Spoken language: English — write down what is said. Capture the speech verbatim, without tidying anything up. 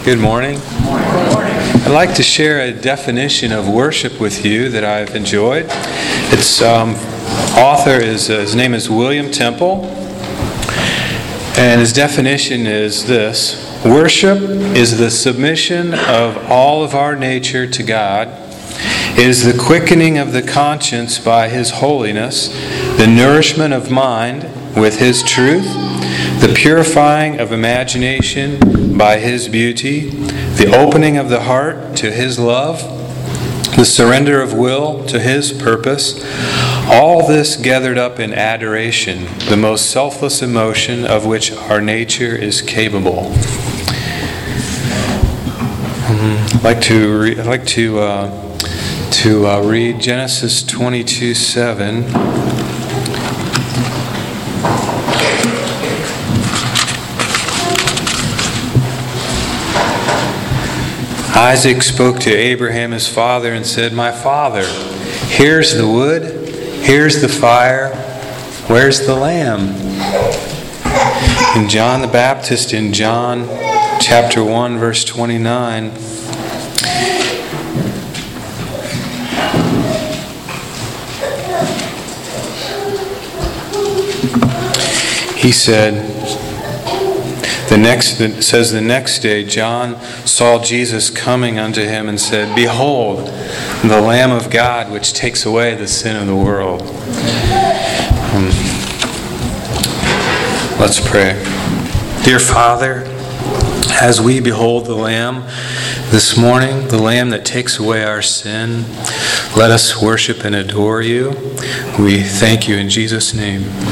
Good morning. I'd like to share a definition of worship with you that I've enjoyed. Its um, author is uh, his name is William Temple, and his definition is this: worship is the submission of all of our nature to God. It is the quickening of the conscience by His holiness, the nourishment of mind with His truth, the purifying of imagination by His beauty, the opening of the heart to His love, the surrender of will to His purpose, all this gathered up in adoration, the most selfless emotion of which our nature is capable. Um, I'd like to re- I'd like to uh, to uh, read Genesis twenty-two seven. Isaac spoke to Abraham his father and said, "My father, here's the wood, here's the fire, where's the lamb?" And John the Baptist in John chapter one verse twenty-nine, he said, The next it says the next day John saw Jesus coming unto him and said, "Behold, the Lamb of God, which takes away the sin of the world." Um, let's pray. Dear Father, as we behold the Lamb this morning, the Lamb that takes away our sin, let us worship and adore you. We thank you in Jesus' name.